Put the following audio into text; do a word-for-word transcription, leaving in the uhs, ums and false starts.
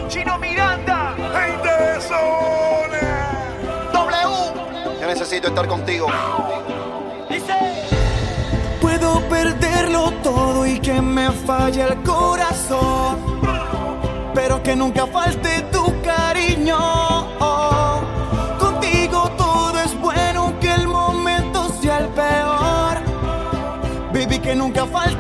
Chino Miranda, Gente de zona. W. Yo necesito estar contigo. Dice: puedo perderlo todo y que me falle el corazón, pero que nunca falte tu cariño. Oh, contigo todo es bueno, que el momento sea el peor. Baby, que nunca falte